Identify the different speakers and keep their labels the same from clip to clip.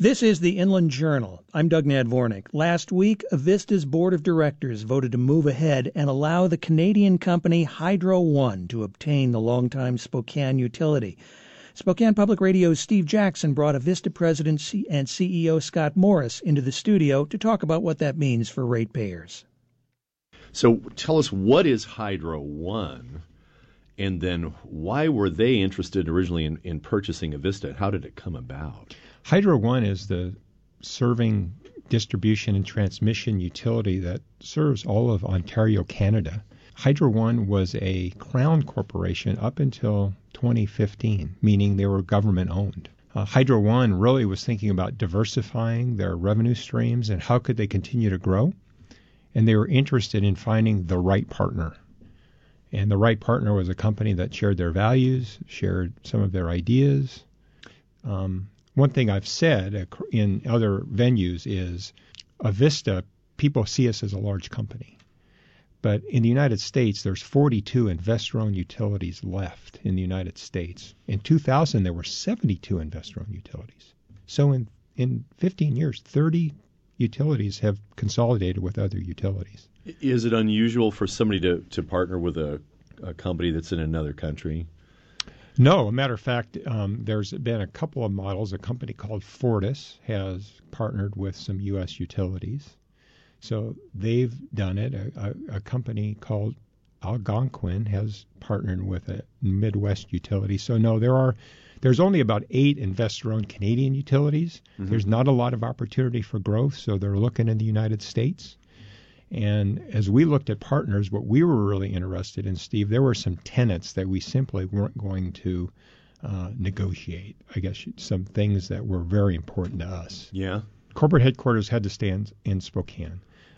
Speaker 1: This is the Inland Journal. I'm Doug Nadvornik. Last week, Avista's board of directors voted to move ahead and allow the Canadian company Hydro One to obtain the longtime Spokane utility. Spokane Public Radio's Steve Jackson brought Avista President and CEO Scott Morris into the studio to talk about what that means for ratepayers.
Speaker 2: So tell us, what is Hydro One? And then why were they interested originally in purchasing Avista? How did it come about?
Speaker 3: Hydro One is the serving distribution and transmission utility that serves all of Ontario, Canada. Hydro One was a crown corporation up until 2015, meaning they were government owned. Hydro One really was thinking about diversifying their revenue streams and how could they continue to grow. And they were interested in finding the right partner. And the right partner was a company that shared their values, shared some of their ideas. One thing I've said in other venues is Avista, people see us as a large company. But in the United States, there's 42 investor-owned utilities left in the United States. In 2000, there were 72 investor-owned utilities. So in 15 years, 30 utilities have consolidated with other utilities.
Speaker 2: Is it unusual for somebody to partner with a company that's in another country?
Speaker 3: No. A matter of fact, there's been a couple of models. A company called Fortis has partnered with some U.S. utilities. So they've done it. A company called Algonquin has partnered with a Midwest utility. So no, there's only about 8 investor-owned Canadian utilities. Mm-hmm. There's not a lot of opportunity for growth, so they're looking in the United States. And as we looked at partners, what we were really interested in, Steve, there were some tenets that we simply weren't going to negotiate. I guess some things that were very important to us.
Speaker 2: Yeah.
Speaker 3: Corporate headquarters had to stay in Spokane.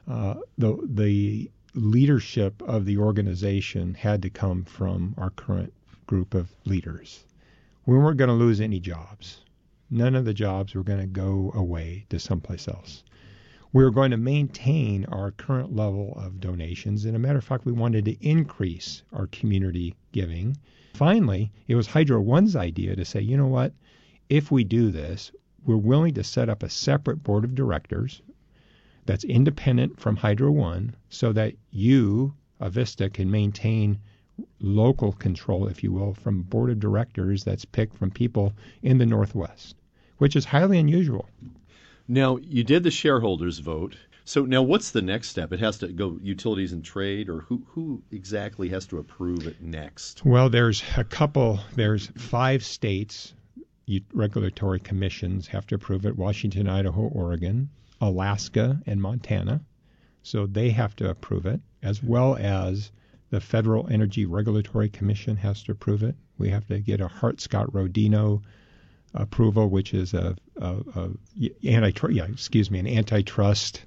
Speaker 3: The leadership of the organization had to come from our current group of leaders. We weren't going to lose any jobs. None of the jobs were going to go away to someplace else. We were going to maintain our current level of donations. And a matter of fact, we wanted to increase our community giving. Finally, it was Hydro One's idea to say, you know what, if we do this, we're willing to set up a separate board of directors that's independent from Hydro One so that you, Avista, can maintain local control, if you will, from a board of directors that's picked from people in the Northwest, which is highly unusual.
Speaker 2: Now, you did the shareholders vote. So now what's the next step? It has to go utilities and trade, or who exactly has to approve it next?
Speaker 3: Well, there's 5 states, regulatory commissions have to approve it: Washington, Idaho, Oregon, Alaska, and Montana. So they have to approve it, as well as the Federal Energy Regulatory Commission has to approve it. We have to get a Hart-Scott-Rodino approval, which is an antitrust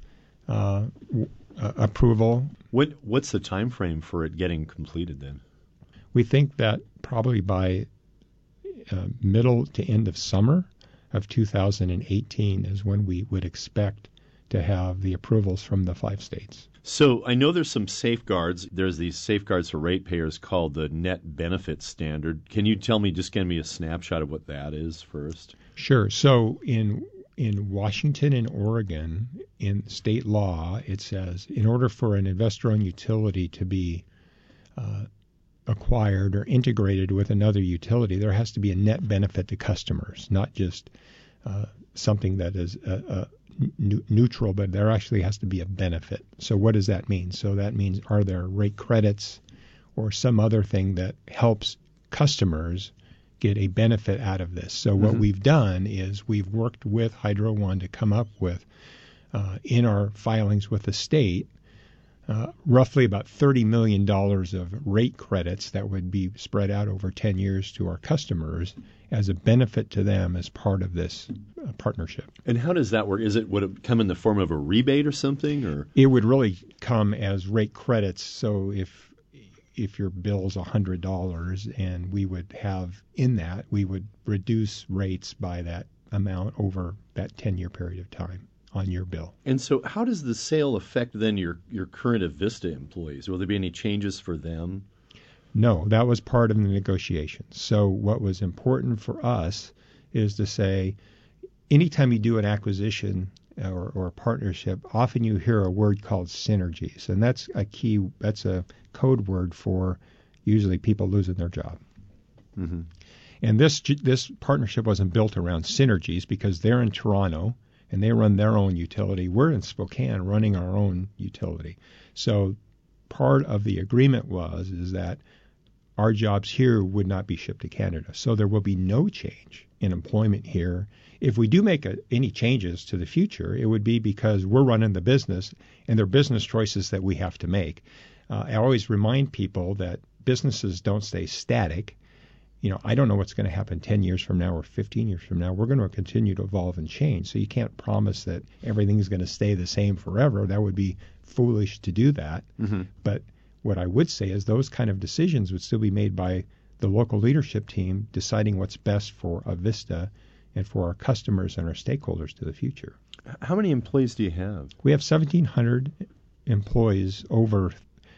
Speaker 3: approval.
Speaker 2: What's the time frame for it getting completed then?
Speaker 3: We think that probably by middle to end of summer of 2018 is when we would expect to have the approvals from the 5 states.
Speaker 2: So I know there's some safeguards. There's these safeguards for ratepayers called the net benefit standard. Can you give me a snapshot of what that is first?
Speaker 3: Sure. So in Washington and Oregon, in state law, it says in order for an investor-owned utility to be acquired or integrated with another utility, there has to be a net benefit to customers, not just something that is neutral, but there actually has to be a benefit. So what does that mean? So that means, are there rate credits or some other thing that helps customers get a benefit out of this? So what we've done is we've worked with Hydro One to come up with, in our filings with the state, roughly about $30 million of rate credits that would be spread out over 10 years to our customers as a benefit to them as part of this partnership.
Speaker 2: And how does that work? Would it come in the form of a rebate or something? Or
Speaker 3: it would really come as rate credits. So if your bill's $100 and we would have in that, we would reduce rates by that amount over that 10-year period of time on your bill.
Speaker 2: And so how does the sale affect then your current Avista employees? Will there be any changes for them?
Speaker 3: No, that was part of the negotiations. So what was important for us is to say, anytime you do an acquisition or a partnership, often you hear a word called synergies, and that's a code word for usually people losing their job.
Speaker 2: Mm-hmm.
Speaker 3: And this partnership wasn't built around synergies because they're in Toronto and they run their own utility. We're in Spokane running our own utility. So part of the agreement is that our jobs here would not be shipped to Canada. So there will be no change in employment here. If we do make any changes to the future, it would be because we're running the business and they're business choices that we have to make. I always remind people that businesses don't stay static. I don't know what's going to happen 10 years from now or 15 years from now. We're going to continue to evolve and change. So you can't promise that everything is going to stay the same forever. That would be foolish to do that.
Speaker 2: Mm-hmm.
Speaker 3: But what I would say is those kind of decisions would still be made by the local leadership team deciding what's best for Avista and for our customers and our stakeholders to the future.
Speaker 2: How many employees do you have?
Speaker 3: We have 1,700 employees over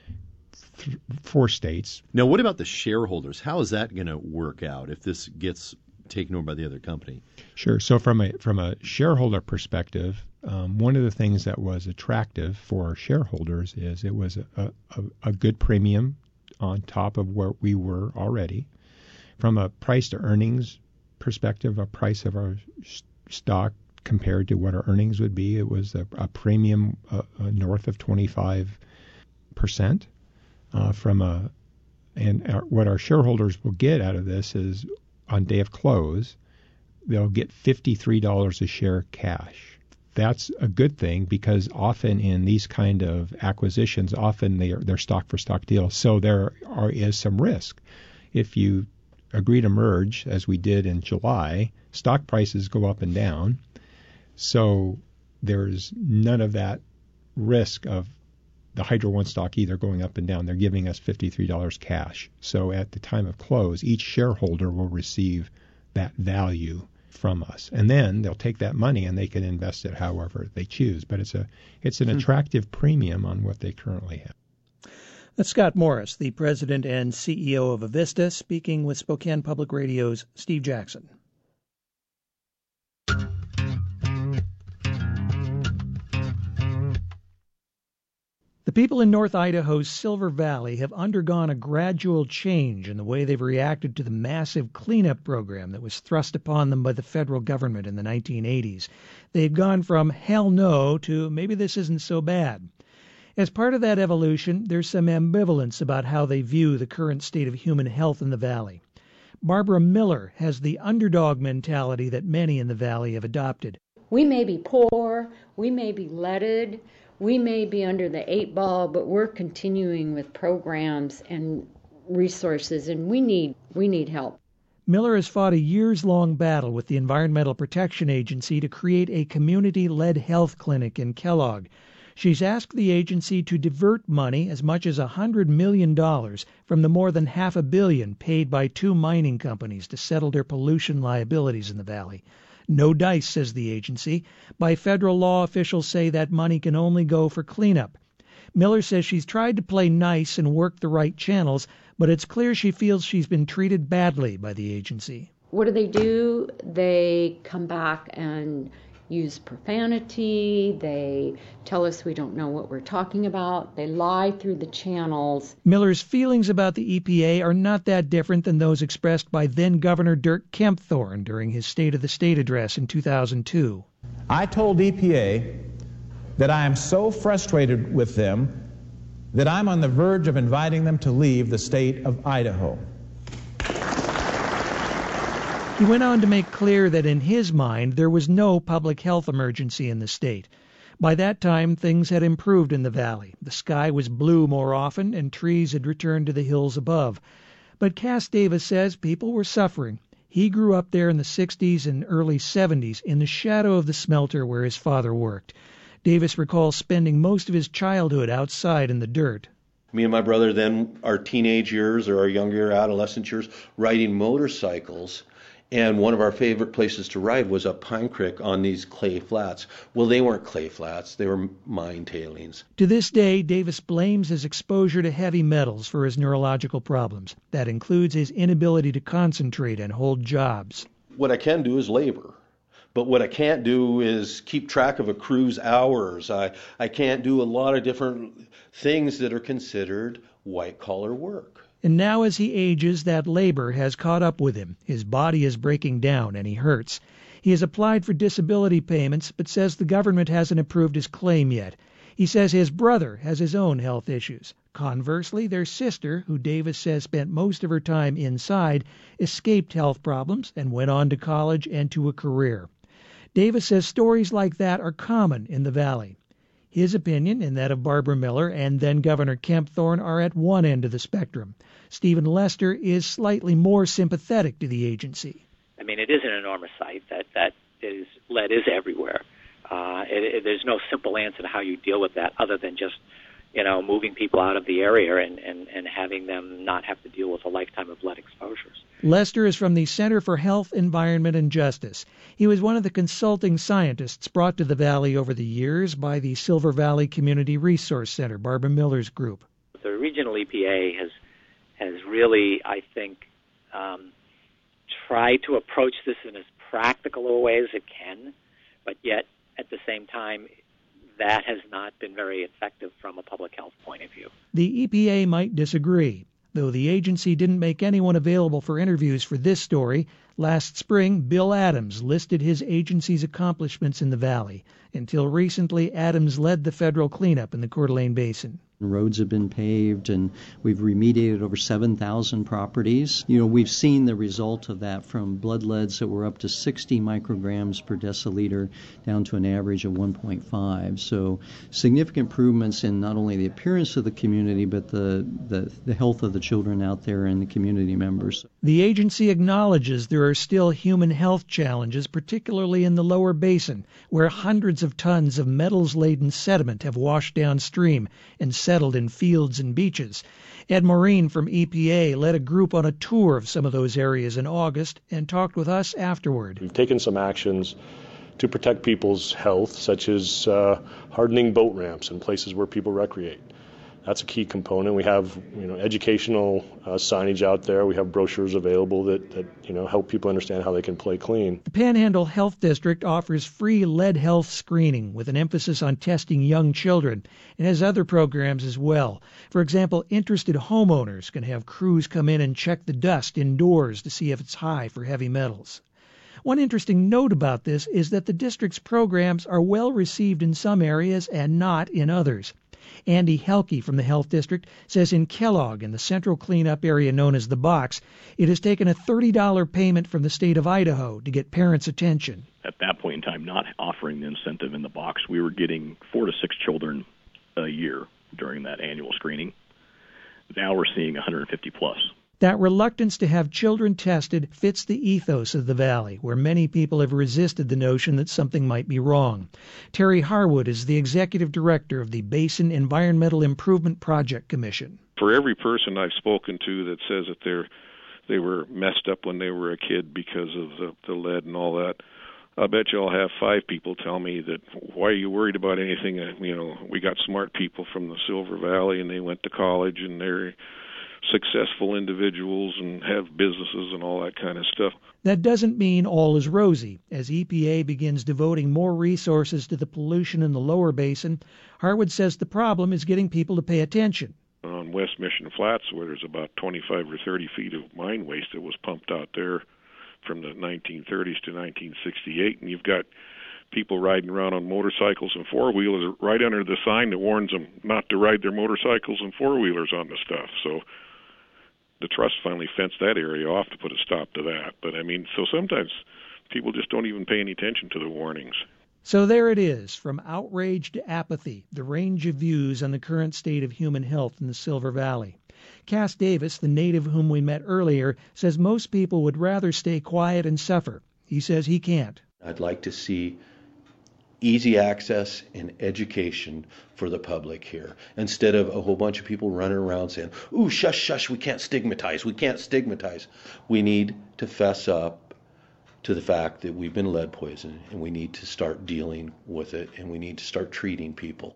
Speaker 3: 4 states.
Speaker 2: Now, what about the shareholders? How is that going to work out if this gets taken over by the other company?
Speaker 3: Sure. So from a shareholder perspective, one of the things that was attractive for our shareholders is it was a good premium on top of where we were already. From a price to earnings perspective, a price of our stock compared to what our earnings would be, it was a premium north of 25%. What our shareholders will get out of this is on day of close, they'll get $53 a share cash. That's a good thing because often in these kind of acquisitions, they're stock for stock deals. So there is some risk. If you agree to merge, as we did in July, stock prices go up and down. So there's none of that risk of the Hydro One stock either going up and down. They're giving us $53 cash. So at the time of close, each shareholder will receive that value from us. And then they'll take that money and they can invest it however they choose. But it's an attractive premium on what they currently have.
Speaker 1: That's Scott Morris, the president and CEO of Avista, speaking with Spokane Public Radio's Steve Jackson. The people in North Idaho's Silver Valley have undergone a gradual change in the way they've reacted to the massive cleanup program that was thrust upon them by the federal government in the 1980s. They've gone from hell no to maybe this isn't so bad. As part of that evolution, there's some ambivalence about how they view the current state of human health in the valley. Barbara Miller has the underdog mentality that many in the valley have adopted.
Speaker 4: We may be poor, we may be leaded, we may be under the 8 ball, but we're continuing with programs and resources, and we need help.
Speaker 1: Miller has fought a years-long battle with the Environmental Protection Agency to create a community-led health clinic in Kellogg. She's asked the agency to divert money as much as $100 million from the more than $500 million paid by 2 mining companies to settle their pollution liabilities in the valley. No dice, says the agency. By federal law, officials say that money can only go for cleanup. Miller says she's tried to play nice and work the right channels, but it's clear she feels she's been treated badly by the agency.
Speaker 4: What do? They come back and use profanity. They tell us we don't know what we're talking about. They lie through the channels.
Speaker 1: Miller's feelings about the EPA are not that different than those expressed by then-Governor Dirk Kempthorne during his State of the State address in 2002.
Speaker 5: I told EPA that I am so frustrated with them that I'm on the verge of inviting them to leave the state of Idaho.
Speaker 1: He went on to make clear that in his mind there was no public health emergency in the state. By that time, things had improved in the valley. The sky was blue more often, and trees had returned to the hills above. But Cass Davis says people were suffering. He grew up there in the 60s and early 70s in the shadow of the smelter where his father worked. Davis recalls spending most of his childhood outside in the dirt.
Speaker 6: Me and my brother then, our teenage years or our younger adolescent years, riding motorcycles. And one of our favorite places to ride was up Pine Creek on these clay flats. Well, they weren't clay flats. They were mine tailings.
Speaker 1: To this day, Davis blames his exposure to heavy metals for his neurological problems. That includes his inability to concentrate and hold jobs.
Speaker 6: What I can do is labor. But what I can't do is keep track of a crew's hours. I can't do a lot of different things that are considered white-collar work.
Speaker 1: And now as he ages, that labor has caught up with him. His body is breaking down and he hurts. He has applied for disability payments, but says the government hasn't approved his claim yet. He says his brother has his own health issues. Conversely, their sister, who Davis says spent most of her time inside, escaped health problems and went on to college and to a career. Davis says stories like that are common in the Valley. His opinion and that of Barbara Miller and then Governor Kemp Thorne are at one end of the spectrum. Stephen Lester is slightly more sympathetic to the agency.
Speaker 7: I mean, it is an enormous site that is lead is everywhere. There's no simple answer to how you deal with that other than just, moving people out of the area and having them not have to deal with a lifetime of lead exposures.
Speaker 1: Lester is from the Center for Health, Environment, and Justice. He was one of the consulting scientists brought to the Valley over the years by the Silver Valley Community Resource Center, Barbara Miller's group.
Speaker 7: The regional EPA has really, I think, tried to approach this in as practical a way as it can, but yet at the same time, that has not been very effective from a public health point of view.
Speaker 1: The EPA might disagree. Though the agency didn't make anyone available for interviews for this story, last spring Bill Adams listed his agency's accomplishments in the Valley. Until recently, Adams led the federal cleanup in the Coeur d'Alene Basin.
Speaker 8: Roads have been paved, and we've remediated over 7,000 properties. We've seen the result of that from blood leads that were up to 60 micrograms per deciliter down to an average of 1.5. So significant improvements in not only the appearance of the community, but the health of the children out there and the community members.
Speaker 1: The agency acknowledges there are still human health challenges, particularly in the lower basin, where hundreds of tons of metals-laden sediment have washed downstream and settled in fields and beaches. Ed Maureen from EPA led a group on a tour of some of those areas in August and talked with us afterward.
Speaker 9: We've taken some actions to protect people's health, such as hardening boat ramps in places where people recreate. That's a key component. We have, educational signage out there. We have brochures available that help people understand how they can play clean.
Speaker 1: The Panhandle Health District offers free lead health screening with an emphasis on testing young children and has other programs as well. For example, interested homeowners can have crews come in and check the dust indoors to see if it's high for heavy metals. One interesting note about this is that the district's programs are well received in some areas and not in others. Andy Helke from the Health District says in Kellogg, in the central cleanup area known as the Box, it has taken a $30 payment from the state of Idaho to get parents' attention.
Speaker 10: At that point in time, not offering the incentive in the Box, we were getting 4 to 6 children a year during that annual screening. Now we're seeing 150 plus.
Speaker 1: That reluctance to have children tested fits the ethos of the Valley, where many people have resisted the notion that something might be wrong. Terry Harwood is the executive director of the Basin Environmental Improvement Project Commission.
Speaker 11: For every person I've spoken to that says that they were messed up when they were a kid because of the lead and all that, I bet you I'll have 5 people tell me that, why are you worried about anything? We got smart people from the Silver Valley and they went to college and they're successful individuals and have businesses and all that kind of stuff.
Speaker 1: That doesn't mean all is rosy. As EPA begins devoting more resources to the pollution in the lower basin, Harwood says the problem is getting people to pay attention.
Speaker 11: On West Mission Flats, where there's about 25 or 30 feet of mine waste that was pumped out there from the 1930s to 1968, and you've got people riding around on motorcycles and four-wheelers right under the sign that warns them not to ride their motorcycles and four-wheelers on the stuff. So the trust finally fenced that area off to put a stop to that. But, so sometimes people just don't even pay any attention to the warnings.
Speaker 1: So there it is, from outrage to apathy, the range of views on the current state of human health in the Silver Valley. Cass Davis, the native whom we met earlier, says most people would rather stay quiet and suffer. He says he can't.
Speaker 6: I'd like to see easy access and education for the public here, instead of a whole bunch of people running around saying, ooh, shush, shush, we can't stigmatize. We need to fess up to the fact that we've been lead poisoned, and we need to start dealing with it, and we need to start treating people.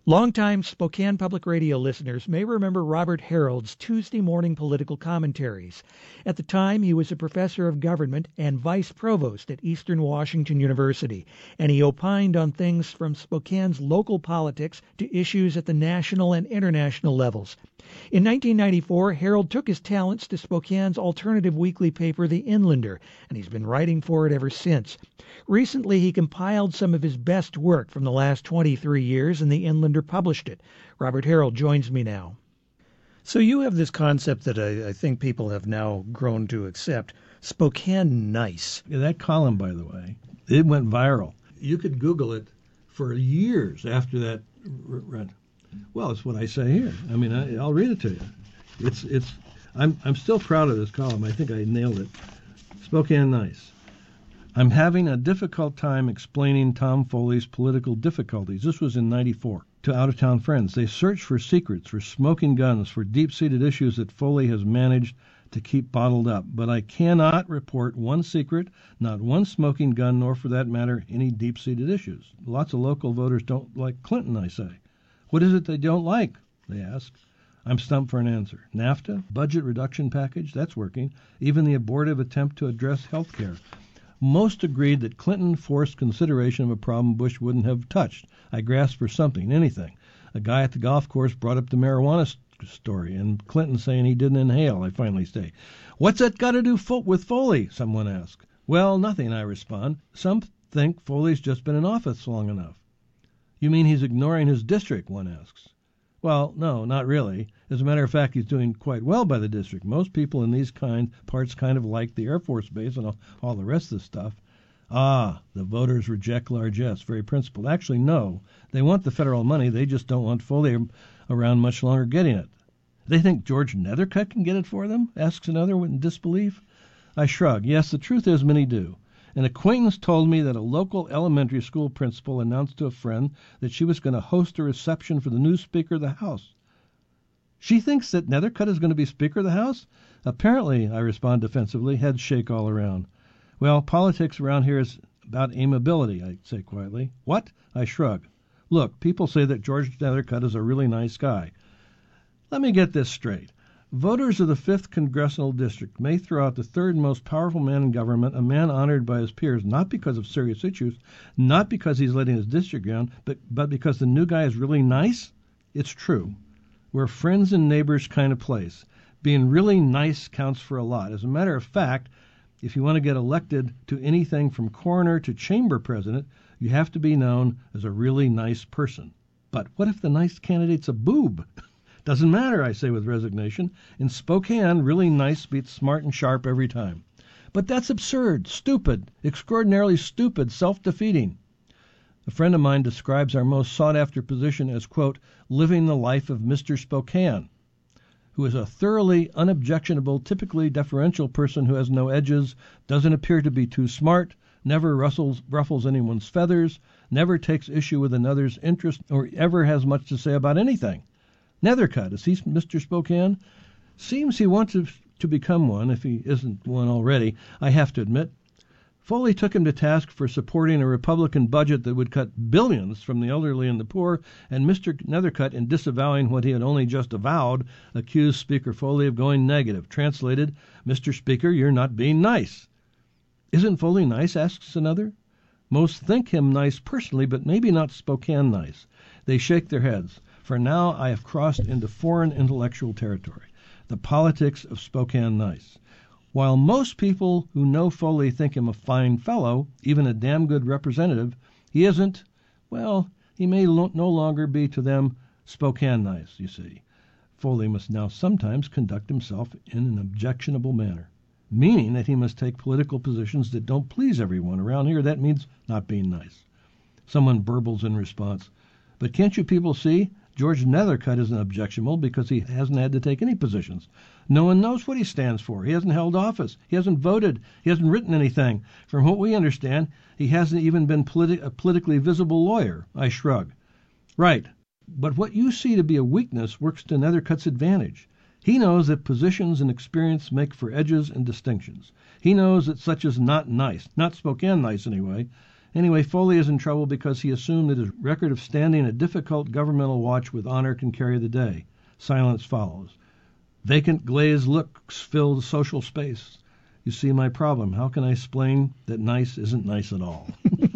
Speaker 1: Longtime Spokane Public Radio listeners may remember Robert Harold's Tuesday morning political commentaries. At the time, he was a professor of government and vice provost at Eastern Washington University, and he opined on things from Spokane's local politics to issues at the national and international levels. In 1994, Harold took his talents to Spokane's alternative weekly paper, The Inlander, and he's been writing for it ever since. Recently, he compiled some of his best work from the last 23 years, and The Inlander published it. Robert Harold joins me now. So you have this concept that I think people have now grown to accept, Spokane Nice.
Speaker 12: That column, by the way, it went viral. You could Google it for years after that run. Well, it's what I say here. I mean, I'll read it to you. I'm still proud of this column. I think I nailed it. Spokane Nice. I'm having a difficult time explaining Tom Foley's political difficulties. This was in '94. To out-of-town friends. They search for secrets, for smoking guns, for deep-seated issues that Foley has managed to keep bottled up. But I cannot report one secret, not one smoking gun, nor for that matter, any deep-seated issues. Lots of local voters don't like Clinton, I say. What is it they don't like? They ask. I'm stumped for an answer. NAFTA, budget reduction package, that's working. Even the abortive attempt to address health care. Most agreed that Clinton forced consideration of a problem Bush wouldn't have touched. I grasped for something, anything. A guy at the golf course brought up the marijuana story, and Clinton saying he didn't inhale, I finally say. What's that got to do with Foley? Someone asked. Well, nothing, I respond. Some think Foley's just been in office long enough. You mean he's ignoring his district, one asks. Well, no, not really. As a matter of fact, he's doing quite well by the district. Most people in these parts kind of like the Air Force Base and all the rest of the stuff. Ah, the voters reject largesse, very principled. Actually, no. They want the federal money. They just don't want Foley around much longer getting it. They think George Nethercutt can get it for them? Asks another in disbelief. I shrug. Yes, the truth is many do. An acquaintance told me that a local elementary school principal announced to a friend that she was going to host a reception for the new Speaker of the House. She thinks that Nethercutt is going to be Speaker of the House? Apparently, I respond defensively, heads shake all around. Well, politics around here is about amiability, I say quietly. What? I shrug. Look, people say that George Nethercutt is a really nice guy. Let me get this straight. Voters of the 5th Congressional District may throw out the third most powerful man in government, a man honored by his peers, not because of serious issues, not because he's letting his district down, but because the new guy is really nice? It's true. We're friends and neighbors kind of place. Being really nice counts for a lot. As a matter of fact, if you want to get elected to anything from coroner to chamber president, you have to be known as a really nice person. But what if the nice candidate's a boob? Doesn't matter, I say with resignation. In Spokane, really nice beats smart and sharp every time. But that's absurd, stupid, extraordinarily stupid, self-defeating. A friend of mine describes our most sought-after position as, quote, living the life of Mr. Spokane, who is a thoroughly unobjectionable, typically deferential person who has no edges, doesn't appear to be too smart, never ruffles anyone's feathers, never takes issue with another's interest, or ever has much to say about anything. Nethercutt, is he Mr. Spokane? Seems he wants to become one, if he isn't one already, I have to admit. Foley took him to task for supporting a Republican budget that would cut billions from the elderly and the poor, and Mr. Nethercutt, in disavowing what he had only just avowed, accused Speaker Foley of going negative. Translated, Mr. Speaker, you're not being nice. Isn't Foley nice, asks another. Most think him nice personally, but maybe not Spokane nice. They shake their heads. For now, I have crossed into foreign intellectual territory, the politics of Spokane nice. While most people who know Foley think him a fine fellow, even a damn good representative, he isn't. Well, he may no longer be to them Spokane nice, you see. Foley must now sometimes conduct himself in an objectionable manner, meaning that he must take political positions that don't please everyone. Around here, that means not being nice. Someone burbles in response, but can't you people see? George Nethercutt isn't objectionable because he hasn't had to take any positions. No one knows what he stands for. He hasn't held office. He hasn't voted. He hasn't written anything. From what we understand, he hasn't even been a politically visible lawyer. I shrug. Right. But what you see to be a weakness works to Nethercutt's advantage. He knows that positions and experience make for edges and distinctions. He knows that such is not nice, not Spokane nice anyway, Anyway, Foley is in trouble because he assumed that his record of standing a difficult governmental watch with honor can carry the day. Silence follows. Vacant, glazed looks fill the social space. You see my problem. How can I explain that nice isn't nice at all?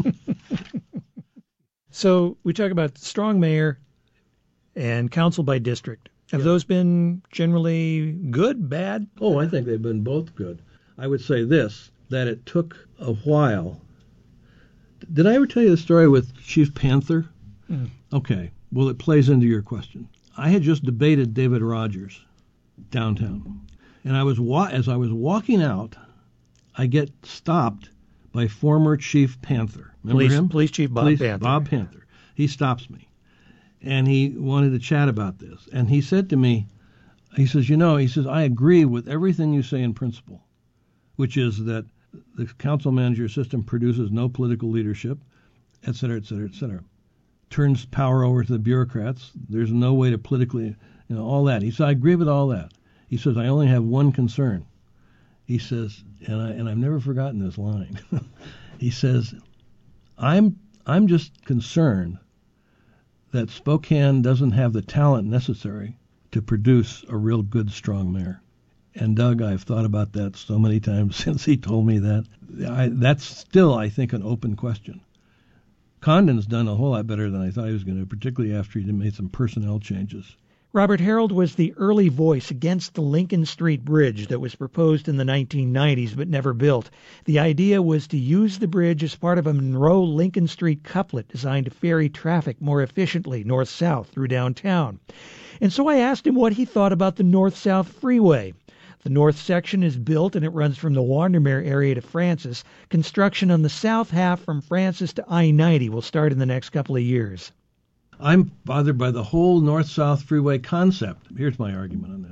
Speaker 1: So we talk about strong mayor and council by district. Have those been generally good, bad?
Speaker 12: Oh, I think they've been both good. I would say this, that it took a while. Did I ever tell you the story with Chief Panther? Okay. Well, it plays into your question. I had just debated David Rogers downtown. And as I was walking out, I get stopped by former Chief Panther. Remember him?
Speaker 1: Police Chief Panther.
Speaker 12: Bob Panther. He stops me. And he wanted to chat about this. And he said to me, he says, I agree with everything you say in principle, which is that the council manager system produces no political leadership, et cetera, et cetera, et cetera. Turns power over to the bureaucrats. There's no way to politically, all that. He said, I agree with all that. He says, I only have one concern. He says, and I've never forgotten this line. He says, I'm just concerned that Spokane doesn't have the talent necessary to produce a real good, strong mayor. And Doug, I've thought about that so many times since he told me that. That's still, I think, an open question. Condon's done a whole lot better than I thought he was going to, particularly after he made some personnel changes.
Speaker 1: Robert Harold was the early voice against the Lincoln Street Bridge that was proposed in the 1990s but never built. The idea was to use the bridge as part of a Monroe-Lincoln Street couplet designed to ferry traffic more efficiently north-south through downtown. And so I asked him what he thought about the north-south freeway. The north section is built and it runs from the Wandermere area to Francis. Construction on the south half from Francis to I-90 will start in the next couple of years.
Speaker 12: I'm bothered by the whole north-south freeway concept. Here's my argument on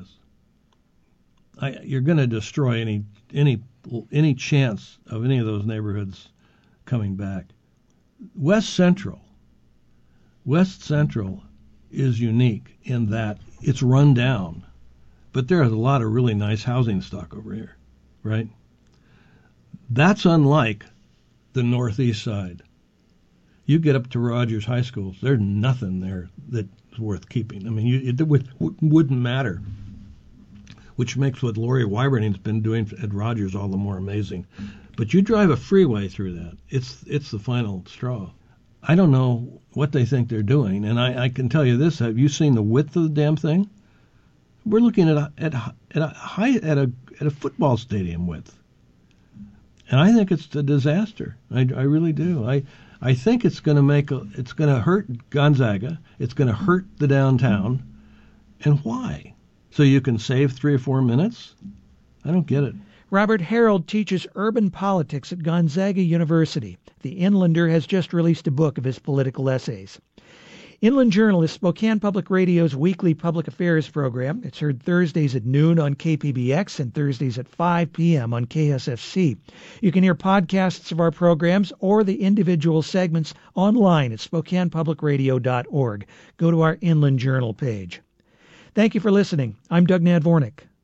Speaker 12: this. You're going to destroy any chance of any of those neighborhoods coming back. West Central is unique in that it's run down, but there is a lot of really nice housing stock over here, right? That's unlike the northeast side. You get up to Rogers High School, there's nothing there that's worth keeping. I mean, it wouldn't matter, which makes what Lori Wyberni's been doing at Rogers all the more amazing. But you drive a freeway through that, it's the final straw. I don't know what they think they're doing, and I can tell you this: have you seen the width of the damn thing? We're looking at a football stadium width, and I think it's a disaster. I really do. I think it's going to hurt Gonzaga. It's going to hurt the downtown. And why? So you can save 3 or 4 minutes? I don't get it.
Speaker 1: Robert Harold teaches urban politics at Gonzaga University. The Inlander has just released a book of his political essays. Inland Journal is Spokane Public Radio's weekly public affairs program. It's heard Thursdays at noon on KPBX and Thursdays at 5 p.m. on KSFC. You can hear podcasts of our programs or the individual segments online at SpokanePublicRadio.org. Go to our Inland Journal page. Thank you for listening. I'm Doug Nadvornik.